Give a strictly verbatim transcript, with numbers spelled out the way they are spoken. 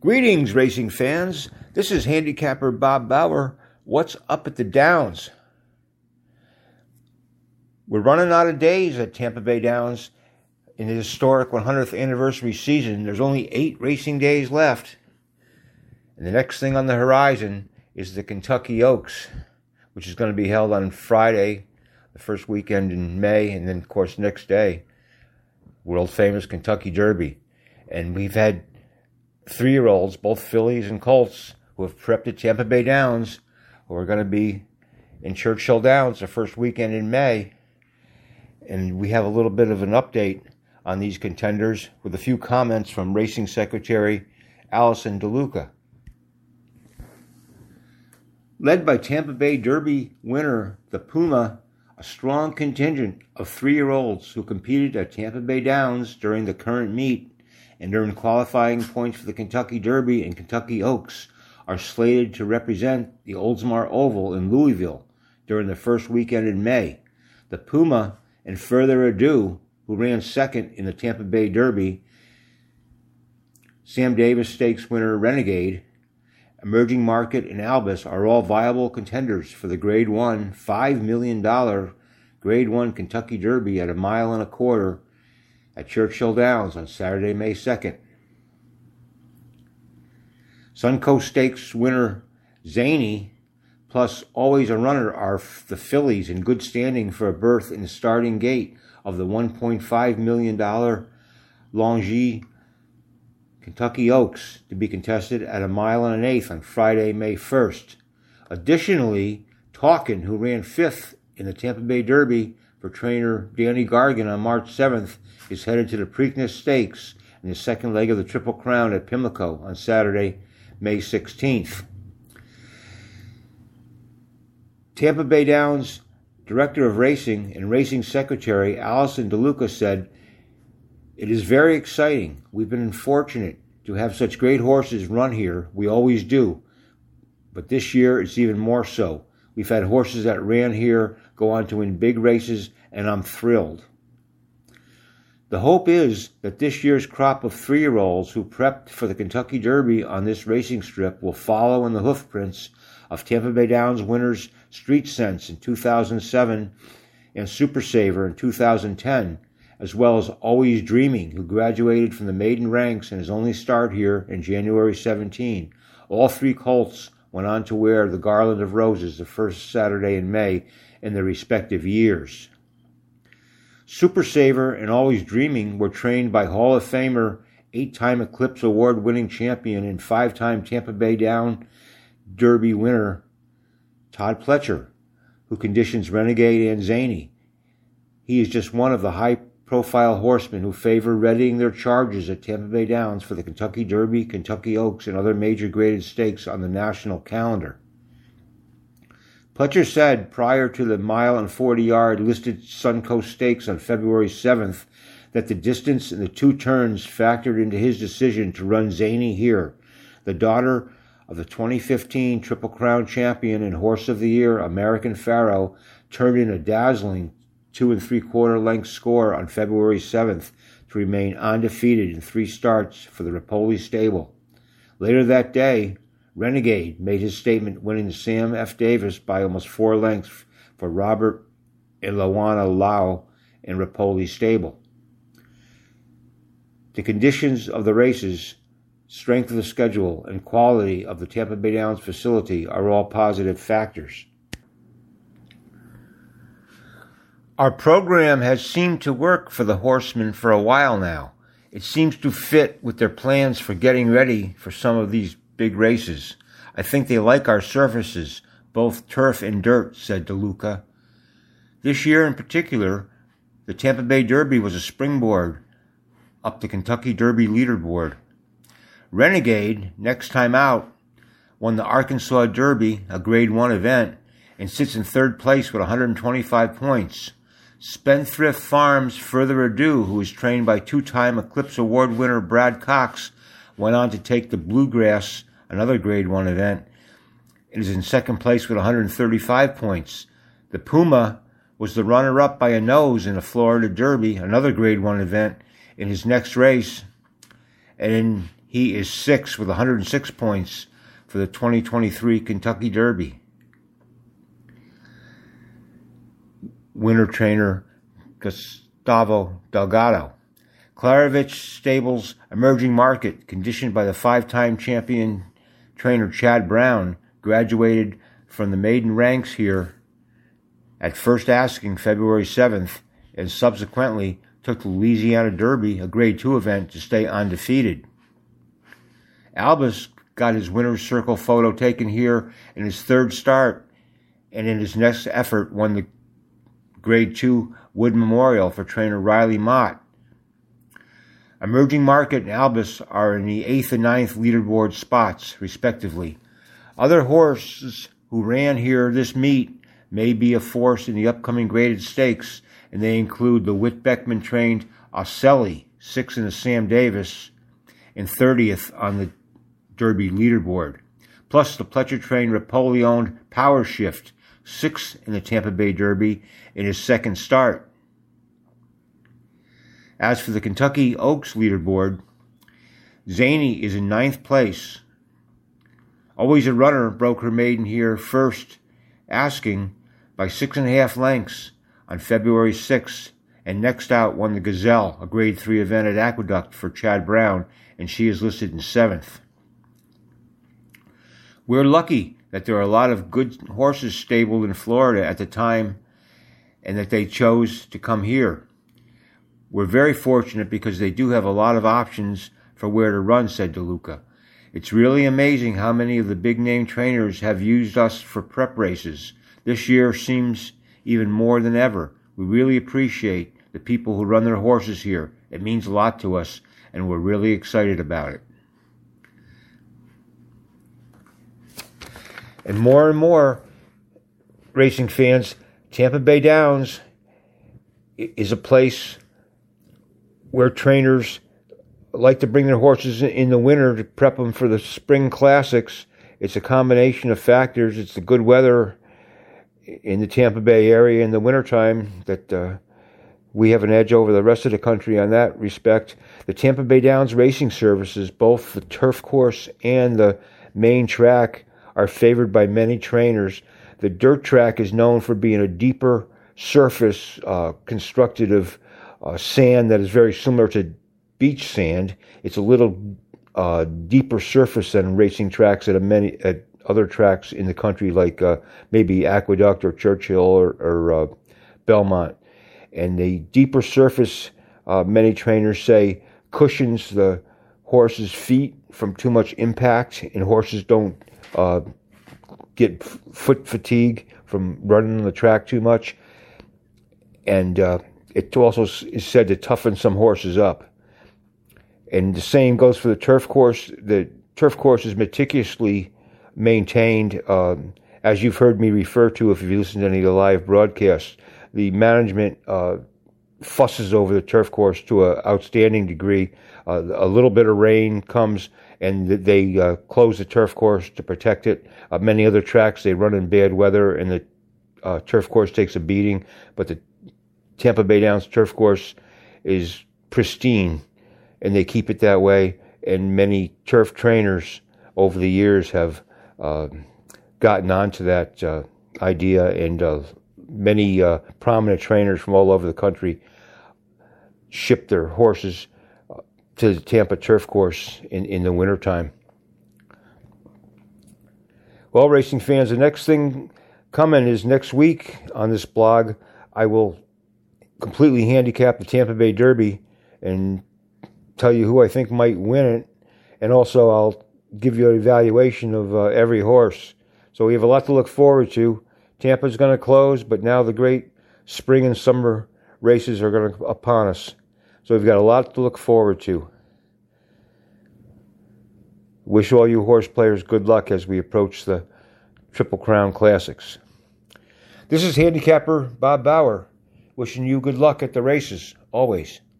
Greetings, racing fans. This is handicapper Bob Bauer. What's up at the Downs? We're running out of days at Tampa Bay Downs in the historic one hundredth anniversary season. There's only eight racing days left. And the next thing on the horizon is the Kentucky Oaks, which is going to be held on Friday, the first weekend in May, and then, of course, next day, world-famous Kentucky Derby. And we've had three-year-olds, both fillies and colts, who have prepped at Tampa Bay Downs, who are going to be in Churchill Downs the first weekend in May. And we have a little bit of an update on these contenders with a few comments from Racing Secretary Alison DeLuca. Led by Tampa Bay Derby winner, the Puma, a strong contingent of three-year-olds who competed at Tampa Bay Downs during the current meet and earned qualifying points for the Kentucky Derby and Kentucky Oaks, are slated to represent the Oldsmar Oval in Louisville during the first weekend in May. The Puma, and Further Ado, who ran second in the Tampa Bay Derby, Sam Davis Stakes winner Renegade, Emerging Market, and Albus are all viable contenders for the Grade one five million dollars Grade one Kentucky Derby at a mile and a quarter at Churchill Downs on Saturday, May second. Suncoast Stakes winner Zany, plus Always a Runner, are the fillies in good standing for a berth in the starting gate of the one point five million dollars Longy Kentucky Oaks, to be contested at a mile and an eighth on Friday, May first. Additionally, Talkin, who ran fifth in the Tampa Bay Derby for trainer Danny Gargan on March seventh, is headed to the Preakness Stakes in the second leg of the Triple Crown at Pimlico on Saturday, May sixteenth. Tampa Bay Downs Director of Racing and Racing Secretary Alison DeLuca said, "It is very exciting. We've been fortunate to have such great horses run here. We always do. But this year it's even more so. We've had horses that ran here go on to win big races, and I'm thrilled." The hope is that this year's crop of three-year-olds who prepped for the Kentucky Derby on this racing strip will follow in the hoofprints of Tampa Bay Downs winners Street Sense in two thousand seven and Super Saver in two thousand ten, as well as Always Dreaming, who graduated from the maiden ranks in his only start here in January seventeenth. All three colts went on to wear the Garland of Roses the first Saturday in May in their respective years. Super Saver and Always Dreaming were trained by Hall of Famer, eight-time Eclipse Award-winning champion and five-time Tampa Bay Down Derby winner Todd Pletcher, who conditions Renegade and Zany. He is just one of the high-profile horsemen who favor readying their charges at Tampa Bay Downs for the Kentucky Derby, Kentucky Oaks, and other major graded stakes on the national calendar. Pletcher said prior to the mile and forty-yard listed Suncoast Stakes on February seventh that the distance and the two turns factored into his decision to run Zany here, the daughter of the twenty fifteen Triple Crown champion and Horse of the Year American Pharoah, turned in a dazzling two and three-quarter length score on February seventh to remain undefeated in three starts for the Ripoli stable. Later that day, Renegade made his statement, winning the Sam F. Davis by almost four lengths for Robert and Lawana Lau in Ripoli stable. The conditions of the races, strength of the schedule, and quality of the Tampa Bay Downs facility are all positive factors. Our program has seemed to work for the horsemen for a while now. It seems to fit with their plans for getting ready for some of these big races. I think they like our surfaces, both turf and dirt, said DeLuca. This year in particular, the Tampa Bay Derby was a springboard up the Kentucky Derby leaderboard. Renegade, next time out, won the Arkansas Derby, a Grade one event, and sits in third place with one hundred twenty-five points. Spendthrift Farms' Further Ado, who is trained by two-time Eclipse Award winner Brad Cox, went on to take the Bluegrass, another Grade one event, and is in second place with one hundred thirty-five points. The Puma was the runner-up by a nose in the Florida Derby, another Grade one event, in his next race, and He is sixth with one hundred six points for the twenty twenty-three Kentucky Derby. Winner trainer Gustavo Delgado. Klaravich Stables Emerging Market, conditioned by the five-time champion trainer Chad Brown, graduated from the maiden ranks here at first asking February seventh and subsequently took the Louisiana Derby, a Grade two event, to stay undefeated. Albus got his winner's circle photo taken here in his third start, and in his next effort won the Grade two Wood Memorial for trainer Riley Mott. Emerging Market and Albus are in the eighth and ninth leaderboard spots, respectively. Other horses who ran here this meet may be a force in the upcoming graded stakes, and they include the Whit Beckman-trained Ocelli, sixth in the Sam Davis, and thirtieth on the Derby leaderboard, plus the Pletcher-trained Rapoli-owned Power Shift, sixth in the Tampa Bay Derby in his second start. As for the Kentucky Oaks leaderboard, Zany is in ninth place. Always a Runner broke her maiden here first, asking by six and a half lengths on February sixth, and next out won the Gazelle, a Grade three event at Aqueduct for Chad Brown, and she is listed in seventh. We're lucky that there are a lot of good horses stabled in Florida at the time and that they chose to come here. We're very fortunate because they do have a lot of options for where to run, said DeLuca. It's really amazing how many of the big-name trainers have used us for prep races. This year seems even more than ever. We really appreciate the people who run their horses here. It means a lot to us, and we're really excited about it. And more and more racing fans, Tampa Bay Downs is a place where trainers like to bring their horses in the winter to prep them for the spring classics. It's a combination of factors. It's the good weather in the Tampa Bay area in the wintertime that uh, we have an edge over the rest of the country on that respect. The Tampa Bay Downs racing services, both the turf course and the main track, are favored by many trainers. The dirt track is known for being a deeper surface uh, constructed of uh, sand that is very similar to beach sand. It's a little uh, deeper surface than racing tracks at a many at other tracks in the country, like uh, maybe Aqueduct or Churchill or, or uh, Belmont. And the deeper surface, uh, many trainers say, cushions the horse's feet from too much impact, and horses don't uh, get f- foot fatigue from running on the track too much. And uh, it also is said to toughen some horses up. And the same goes for the turf course. The turf course is meticulously maintained, um, as you've heard me refer to if you've listened to any of the live broadcasts. The management uh, fusses over the turf course to an outstanding degree. Uh, a little bit of rain comes and they uh, close the turf course to protect it. Uh, many other tracks, they run in bad weather and the uh, turf course takes a beating, but the Tampa Bay Downs turf course is pristine, and they keep it that way. And many turf trainers over the years have uh, gotten onto that uh, idea, and uh, many uh, prominent trainers from all over the country ship their horses uh, to the Tampa turf course in, in the wintertime. Well, racing fans, the next thing coming is next week on this blog, I will completely handicap the Tampa Bay Derby and tell you who I think might win it, and also I'll give you an evaluation of uh, every horse. So we have a lot to look forward to. Tampa's going to close, but now the great spring and summer races are going to upon us. So we've got a lot to look forward to. Wish all you horse players good luck as we approach the Triple Crown Classics. This is handicapper Bob Bauer, wishing you good luck at the races, always.